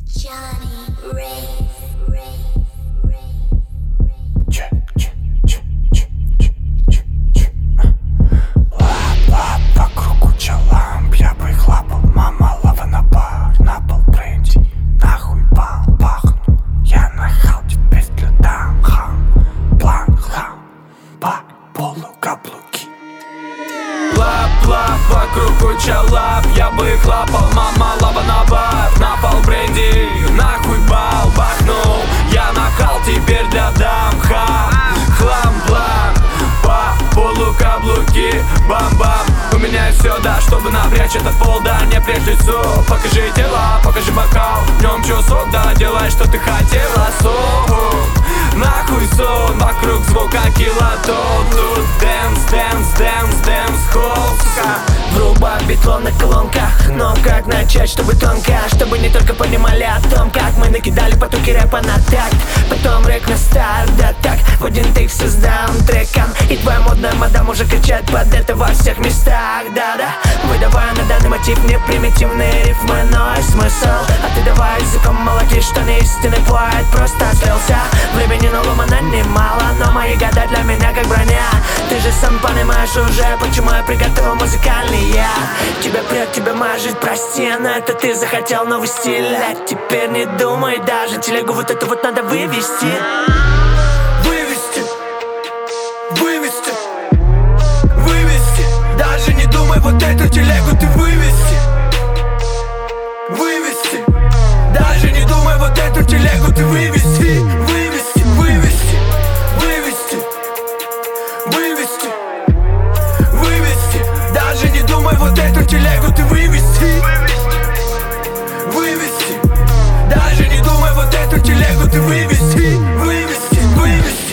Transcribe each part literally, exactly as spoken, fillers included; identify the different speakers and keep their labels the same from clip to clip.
Speaker 1: Johnny Ray.
Speaker 2: Лап-лап, вокруг куча лап. Я бы их лапал, мама, лава на бар. На пол бренди, нахуй бал бахнул. Я нахал, теперь для дам хам. Хлам-блам, по полу каблуки. Бам-бам, у меня все, да, чтобы напрячь этот пол, да, не прежь лицо. Покажи тело, покажи бокал. В нем чё сок, да, делай, что ты хотела. Сон, нахуй сон, вокруг звука килотон. Тут дэнс, дэнс, дэнс, дэнс, холл, сука.
Speaker 3: Врубай битло на колонках. Но как начать, чтобы тонко, чтобы не только понимали о том, как мы накидали потоки рэпа на такт. Потом рэк на старт, да так, в один тейк создам треком. И твоя модная мадам уже кричат под это во всех местах, да-да. Выдавая на данный мотив не примитивные рифмы, но и смысл. А ты давай языком молотишь, что не истинный поэт просто слился. Времени наломано немало, но мои года для меня как броня. Ты же сам понимаешь уже, почему я приготовил музыкальный я. Тебя прет, тебя мажет, прости, но это ты захотел новый стиль. А теперь не думай даже, телегу вот эту вот надо вывести.
Speaker 2: Вывести, вывести, вывести. Даже не думай вот эту телегу ты вывести. Вывести, даже не думай вот эту телегу ты вывести. Вывести, вывести, вывести, вывести, вывести. Даже не думай вот эту телегу ты вывести. Вывести, даже не думай вот эту телегу ты вывести. Вывести, вывести.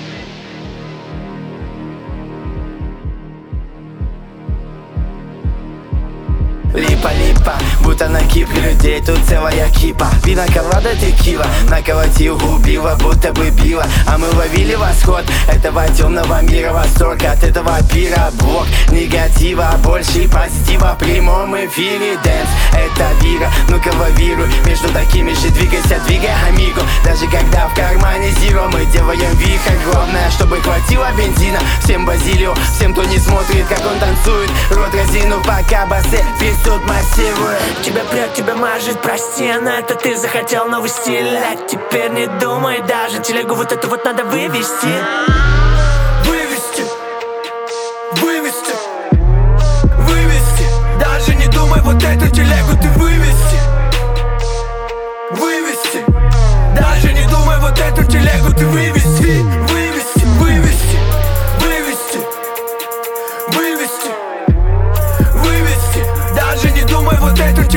Speaker 3: Липа-липа, будто на Кипре людей тут целая кипа. Пина колада текила, наколотил губила, будто бы била. А мы ловили восход этого темного мира. Восторг от этого пира, блок негатива, больше позитива в прямом эфире. Дэнс, это вира, ну-ка лавируй. Между такими же двигайся, двигай амиго. Даже когда в кармане зеро, мы делаем вихрь. Главное, чтобы хватило бензина. Всем базилио, всем, кто не смотрит, как он танцует. Рот разинув, пока бассе тут массирует. Тебя прет, тебя мажет, прости, но это ты захотел новый стиль. А теперь не думай даже, телегу вот эту вот надо вывести.
Speaker 2: Вывести, вывести, вывести. Даже не думай вот эту телегу ты вывести. Вывести, даже не думай вот эту телегу ты вывести. Вывести, вывести, вывести, вывести, вывести. Даже не думай вот эту